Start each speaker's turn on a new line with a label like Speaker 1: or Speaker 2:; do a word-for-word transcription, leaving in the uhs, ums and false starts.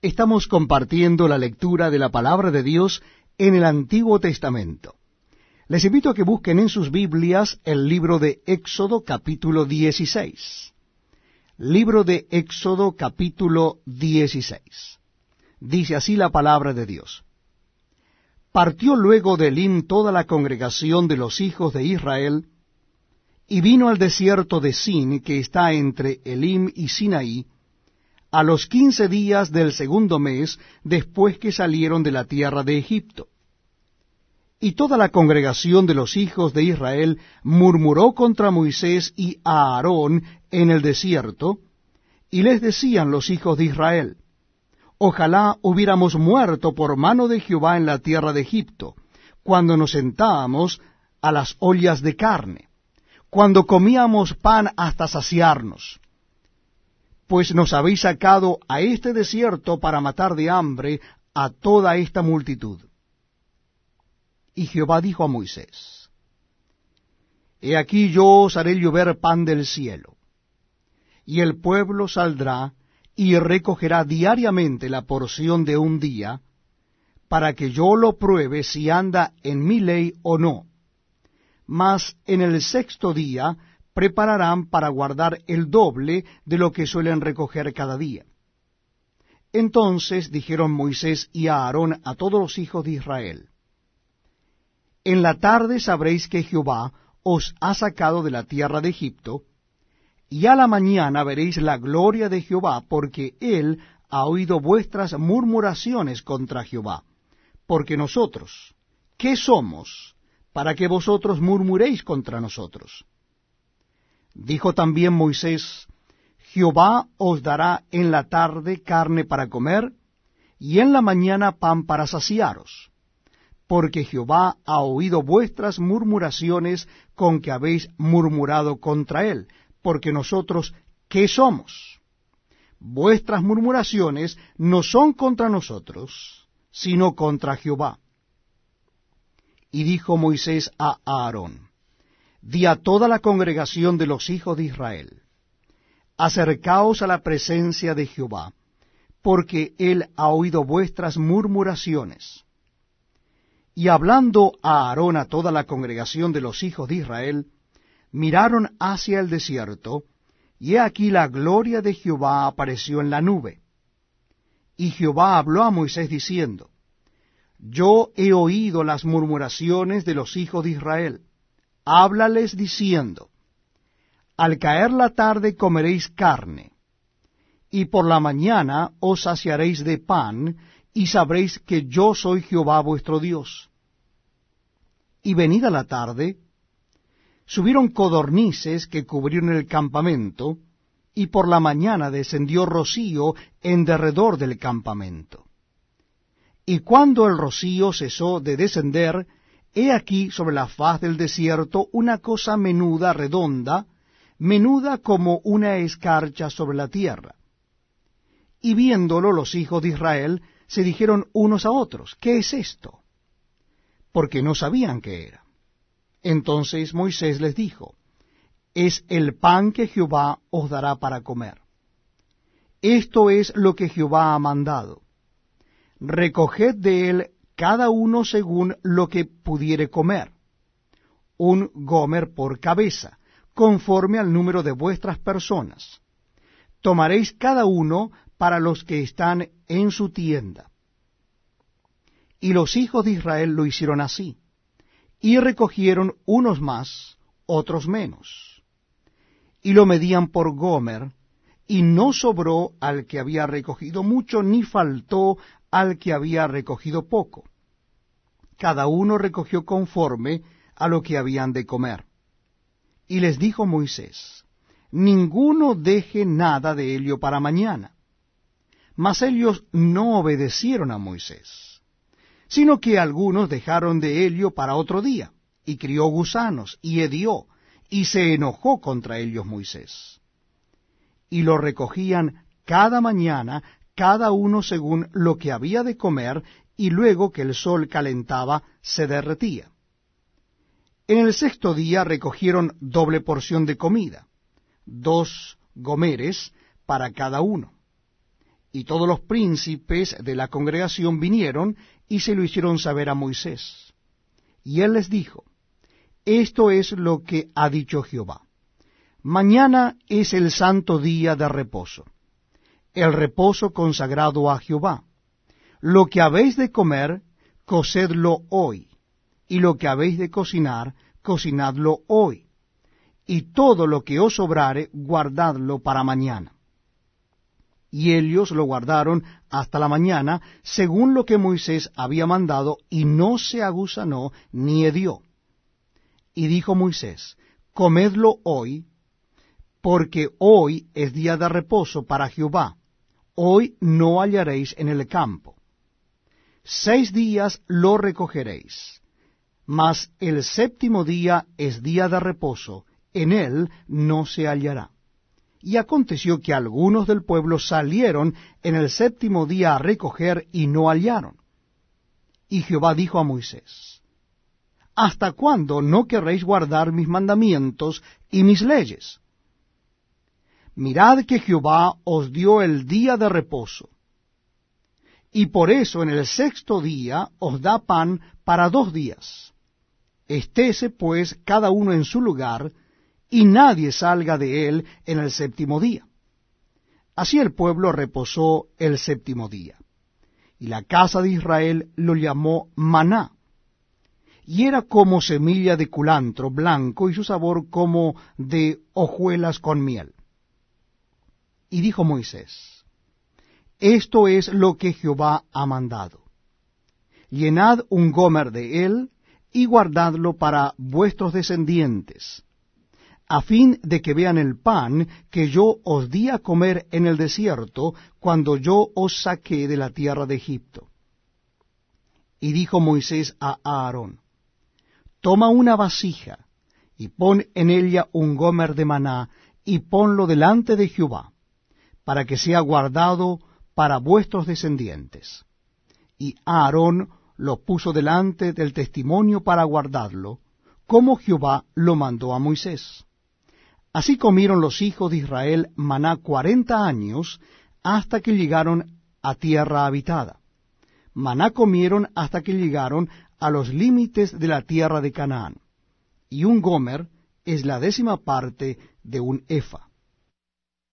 Speaker 1: Estamos compartiendo la lectura de la Palabra de Dios en el Antiguo Testamento. Les invito a que busquen en sus Biblias el libro de Éxodo capítulo dieciséis. Libro de Éxodo capítulo dieciséis. Dice así la Palabra de Dios. Partió luego de Elim toda la congregación de los hijos de Israel, y vino al desierto de Sin, que está entre Elim y Sinaí, a los quince días del segundo mes después que salieron de la tierra de Egipto. Y toda la congregación de los hijos de Israel murmuró contra Moisés y a Aarón en el desierto, y les decían los hijos de Israel, ojalá hubiéramos muerto por mano de Jehová en la tierra de Egipto, cuando nos sentábamos a las ollas de carne, cuando comíamos pan hasta saciarnos. Pues nos habéis sacado a este desierto para matar de hambre a toda esta multitud. Y Jehová dijo a Moisés, He aquí yo os haré llover pan del cielo, y el pueblo saldrá y recogerá diariamente la porción de un día, para que yo lo pruebe si anda en mi ley o no. Mas en el sexto día prepararán para guardar el doble de lo que suelen recoger cada día. Entonces dijeron Moisés y Aarón a todos los hijos de Israel, En la tarde sabréis que Jehová os ha sacado de la tierra de Egipto, y a la mañana veréis la gloria de Jehová, porque él ha oído vuestras murmuraciones contra Jehová. Porque nosotros, ¿qué somos para que vosotros murmuréis contra nosotros? Dijo también Moisés, Jehová os dará en la tarde carne para comer, y en la mañana pan para saciaros, porque Jehová ha oído vuestras murmuraciones con que habéis murmurado contra él, porque nosotros, ¿qué somos? Vuestras murmuraciones no son contra nosotros, sino contra Jehová. Y dijo Moisés a Aarón, Di a toda la congregación de los hijos de Israel, acercaos a la presencia de Jehová, porque él ha oído vuestras murmuraciones. Y hablando a Aarón a toda la congregación de los hijos de Israel, miraron hacia el desierto, y he aquí la gloria de Jehová apareció en la nube. Y Jehová habló a Moisés diciendo, Yo he oído las murmuraciones de los hijos de Israel. Háblales diciendo, Al caer la tarde comeréis carne, y por la mañana os saciaréis de pan, y sabréis que yo soy Jehová vuestro Dios. Y venida la tarde, subieron codornices que cubrieron el campamento, y por la mañana descendió rocío en derredor del campamento. Y cuando el rocío cesó de descender, he aquí sobre la faz del desierto una cosa menuda, redonda, menuda como una escarcha sobre la tierra. Y viéndolo los hijos de Israel, se dijeron unos a otros, ¿qué es esto? Porque no sabían qué era. Entonces Moisés les dijo, es el pan que Jehová os dará para comer. Esto es lo que Jehová ha mandado. Recoged de él cada uno según lo que pudiere comer, un gomer por cabeza, conforme al número de vuestras personas. Tomaréis cada uno para los que están en su tienda. Y los hijos de Israel lo hicieron así, y recogieron unos más, otros menos. Y lo medían por gomer, y no sobró al que había recogido mucho, ni faltó al que había recogido poco. Cada uno recogió conforme a lo que habían de comer. Y les dijo Moisés, ninguno deje nada de ello para mañana. Mas ellos no obedecieron a Moisés, sino que algunos dejaron de ello para otro día, y crió gusanos, y hedió, y se enojó contra ellos Moisés. Y lo recogían cada mañana, cada uno según lo que había de comer, y luego que el sol calentaba, se derretía. En el sexto día recogieron doble porción de comida, dos gomeres para cada uno. Y todos los príncipes de la congregación vinieron y se lo hicieron saber a Moisés. Y él les dijo, esto es lo que ha dicho Jehová. Mañana es el santo día de reposo, el reposo consagrado a Jehová. Lo que habéis de comer, cocedlo hoy, y lo que habéis de cocinar, cocinadlo hoy, y todo lo que os sobrare, guardadlo para mañana. Y ellos lo guardaron hasta la mañana, según lo que Moisés había mandado, y no se agusanó ni hedió. Y dijo Moisés, comedlo hoy, porque hoy es día de reposo para Jehová, hoy no hallaréis en el campo. Seis días lo recogeréis, mas el séptimo día es día de reposo, en él no se hallará. Y aconteció que algunos del pueblo salieron en el séptimo día a recoger y no hallaron. Y Jehová dijo a Moisés, ¿hasta cuándo no querréis guardar mis mandamientos y mis leyes? Mirad que Jehová os dio el día de reposo, y por eso en el sexto día os da pan para dos días. Estése pues cada uno en su lugar, y nadie salga de él en el séptimo día. Así el pueblo reposó el séptimo día. Y la casa de Israel lo llamó maná, y era como semilla de culantro blanco, y su sabor como de hojuelas con miel. Y dijo Moisés, esto es lo que Jehová ha mandado. Llenad un gomer de él, y guardadlo para vuestros descendientes, a fin de que vean el pan que yo os di a comer en el desierto, cuando yo os saqué de la tierra de Egipto. Y dijo Moisés a Aarón, toma una vasija, y pon en ella un gomer de maná, y ponlo delante de Jehová, para que sea guardado para vuestros descendientes. Y Aarón lo puso delante del testimonio para guardarlo, como Jehová lo mandó a Moisés. Así comieron los hijos de Israel maná cuarenta años, hasta que llegaron a tierra habitada. Maná comieron hasta que llegaron a los límites de la tierra de Canaán. Y un gomer es la décima parte de un efa.